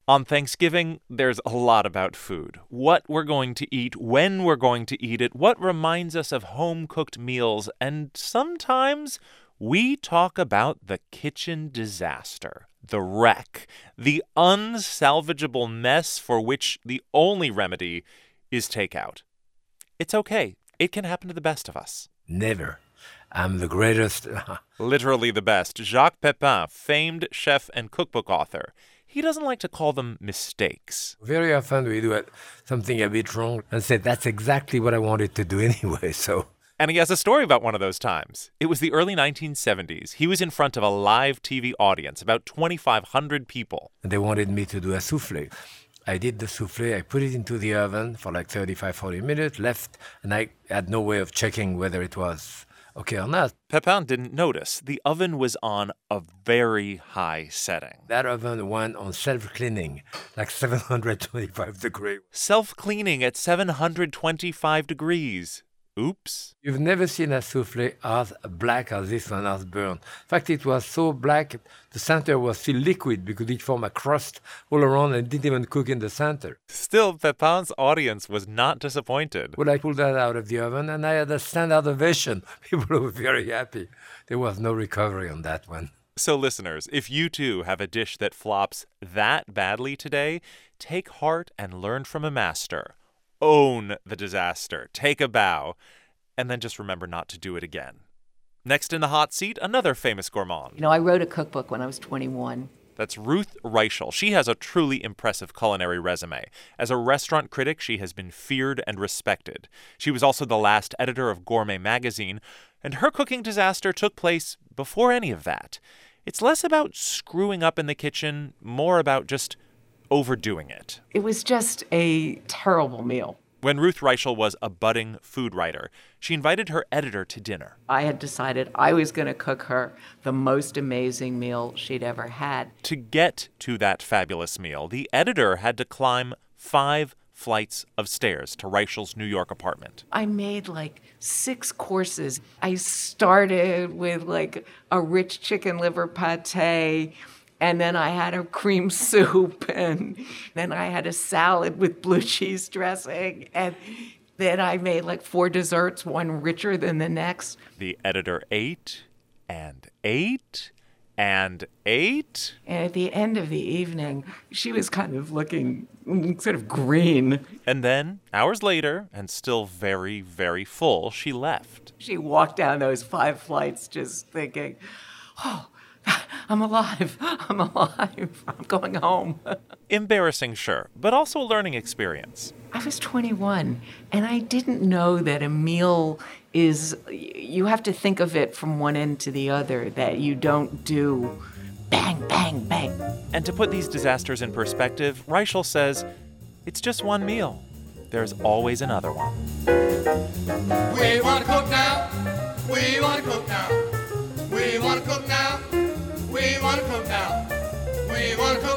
On Thanksgiving, there's a lot about food. What we're going to eat, when we're going to eat it, what reminds us of home-cooked meals, and sometimes we talk about the kitchen disaster, the wreck, the unsalvageable mess for which the only remedy is takeout. It's okay. It can happen to the best of us. Never. I'm the greatest. Literally the best. Jacques Pepin, famed chef and cookbook author. He doesn't like to call them mistakes. Very often we do something a bit wrong and say, that's exactly what I wanted to do anyway, so... And he has a story about one of those times. It was the early 1970s. He was in front of a live TV audience, about 2,500 people. And they wanted me to do a soufflé. I did the soufflé, I put it into the oven for like 35-40 minutes, left, and I had no way of checking whether it was okay or not. Pepin didn't notice. The oven was on a very high setting. That oven went on self-cleaning, like 725 degrees. Self-cleaning at 725 degrees. Oops. You've never seen a soufflé as black as this one, as burned. In fact, it was so black, the center was still liquid because it formed a crust all around and didn't even cook in the center. Still, Pepin's audience was not disappointed. Well, I pulled that out of the oven and I had a standard ovation. People were very happy. There was no recovery on that one. So listeners, if you too have a dish that flops that badly today, take heart and learn from a master. Own the disaster, take a bow, and then just remember not to do it again. Next in the hot seat, another famous gourmand. You know, I wrote a cookbook when I was 21. That's Ruth Reichl. She has a truly impressive culinary resume. As a restaurant critic, she has been feared and respected. She was also the last editor of Gourmet magazine, and her cooking disaster took place before any of that. It's less about screwing up in the kitchen, more about just overdoing it. It was just a terrible meal. When Ruth Reichl was a budding food writer, she invited her editor to dinner. I had decided I was going to cook her the most amazing meal she'd ever had. To get to that fabulous meal, the editor had to climb 5 flights of stairs to Reichl's New York apartment. I made like 6 courses. I started with like a rich chicken liver pate, and then I had a cream soup, and then I had a salad with blue cheese dressing, and then I made like 4 desserts, one richer than the next. The editor ate and ate and ate. And at the end of the evening, she was kind of looking sort of green. And then, hours later, and still very, very full, she left. She walked down those 5 flights just thinking, oh, I'm alive. I'm alive. I'm going home. Embarrassing, sure, but also a learning experience. I was 21, and I didn't know that a meal is, you have to think of it from one end to the other, that you don't do bang, bang, bang. And to put these disasters in perspective, Reichl says, it's just one meal. There's always another one. We want to cook now. We want to cook now. We want to cook now. We want to cook now. We want to cook